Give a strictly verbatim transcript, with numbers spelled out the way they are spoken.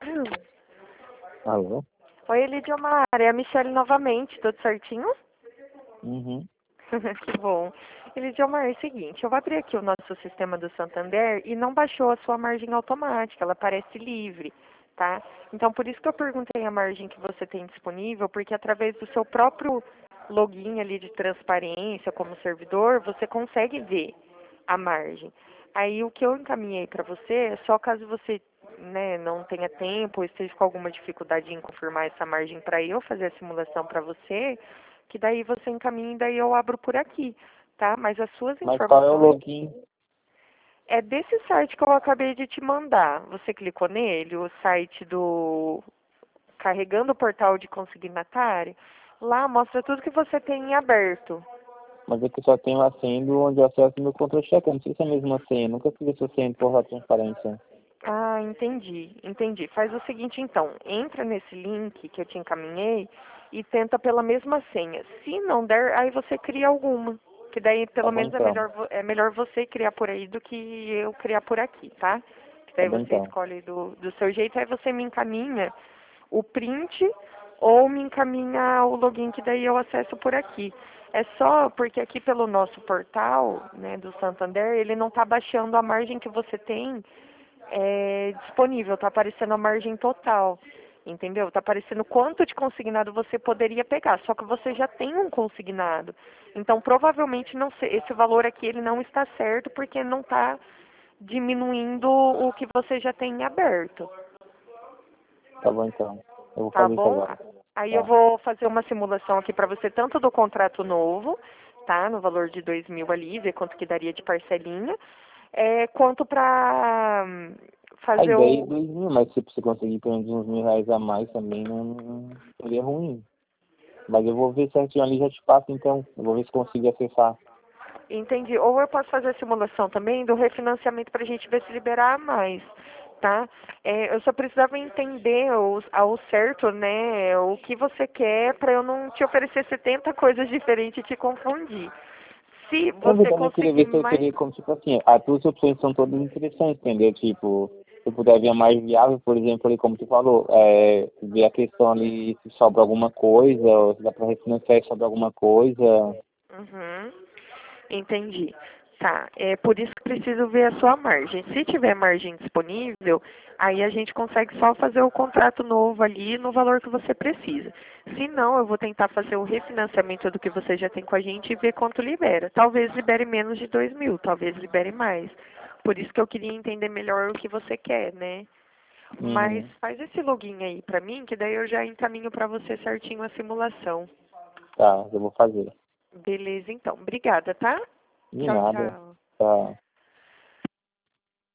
Alô? Oi, Elidiomar, é a Michelle novamente, tudo certinho? Uhum. Que bom. Elidiomar, é o seguinte, eu vou abrir aqui o nosso sistema do Santander e não baixou a sua margem automática, ela parece livre, tá? Então, por isso que eu perguntei a margem que você tem disponível, porque através do seu próprio login ali de transparência como servidor, você consegue ver a margem. Aí o que eu encaminhei para você é só caso você, né, não tenha tempo ou esteja com alguma dificuldade em confirmar essa margem para eu fazer a simulação para você, que daí você encaminha e daí eu abro por aqui, tá? Mas as suas Mas qual é o informações login? é desse site que eu acabei de te mandar. Você clicou nele, o site do Carregando o Portal de Consignatário. Lá mostra tudo que você tem em aberto. Mas é que eu só tenho a senha do onde eu acesso meu contra-cheque. Eu não sei se é a mesma senha. Eu nunca fiz essa senha por lá transparência. Ah, entendi, entendi. Faz o seguinte então, entra nesse link que eu te encaminhei e tenta pela mesma senha. Se não der, aí você cria alguma. Que daí Tá pelo bom menos é então. melhor, vo- é melhor você criar por aí do que eu criar por aqui, tá? Que Tá daí bom você então. escolhe do, do seu jeito, aí você me encaminha o print ou me encaminha o login que daí eu acesso por aqui. É só porque aqui pelo nosso portal, né, do Santander, ele não está baixando a margem que você tem é, disponível, está aparecendo a margem total, entendeu? Está aparecendo quanto de consignado você poderia pegar, só que você já tem um consignado. Então, provavelmente, não se- esse valor aqui ele não está certo porque não está diminuindo o que você já tem em aberto, Tá bom então. Eu vou tá fazer isso bom? agora. Aí eu Tá. vou fazer uma simulação aqui para você, tanto do contrato novo, tá? No valor de dois mil ali, ver quanto que daria de parcelinha, é, quanto para A fazer ideia é o, dois mil, mas se você conseguir pelo menos uns mil reais a mais também não, não seria ruim. Mas eu vou ver certinho ali e já te passo então. Eu vou ver se consigo acessar. entendi. Ou eu posso fazer a simulação também do refinanciamento para a gente ver se liberar mais, tá? É, eu só precisava entender o, ao certo, né, o que você quer para eu não te oferecer setenta coisas diferentes e te confundir. Se Na você verdade, eu queria conseguir ver se eu mais. teria como, tipo assim, as duas opções são todas interessantes, entendeu? Tipo, se eu puder ver a mais viável, por exemplo, ali como tu falou, é, ver a questão ali se sobra alguma coisa, ou se dá pra refinanciar e sobra alguma coisa. Uhum. Entendi. Tá, é por isso que preciso ver a sua margem. Se tiver margem disponível, aí a gente consegue só fazer o contrato novo ali no valor que você precisa. Se não, eu vou tentar fazer o refinanciamento do que você já tem com a gente e ver quanto libera. Talvez libere menos de dois mil, talvez libere mais. Por isso que eu queria entender melhor o que você quer, né? Mas Uhum. faz esse login aí pra mim, que daí eu já encaminho pra você certinho a simulação. Tá, eu vou fazer. Beleza, então. Obrigada, tá? De Tchau, nada. tchau. Tá.